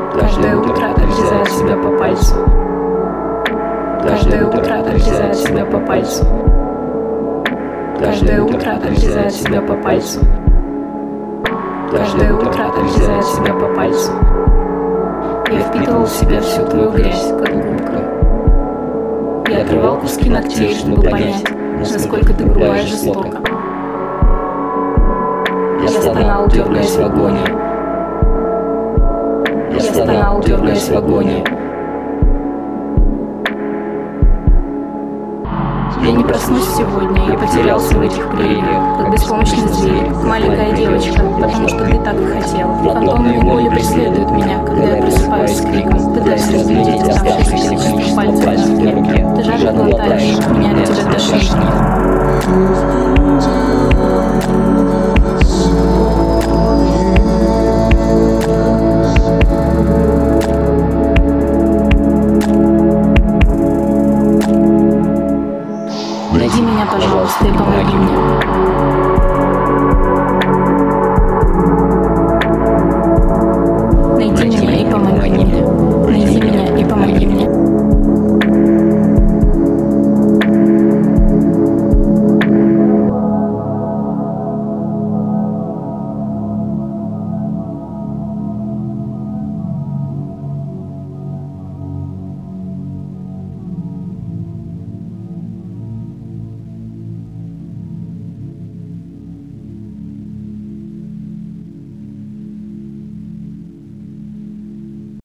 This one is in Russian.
Каждое утро отрезает себя по пальцу. Каждое утро отрезает себя по пальцу. Каждое утро отрезает себя по пальцу. Каждое утро отрезает себя по пальцу. Я впитывал в себя всю твою грязь, как губка. Я отрывал куски ногтей, чтобы понять, насколько ты грубая и жестока. Я стонал, дергаясь в агонии. Я стонал, дергаясь в агонии. Я не проснусь сегодня, я потерялся в этих прерьях, как беспомощный зверь, маленькая девочка, потому что ты так и хотел. Фантомные боли преследуют меня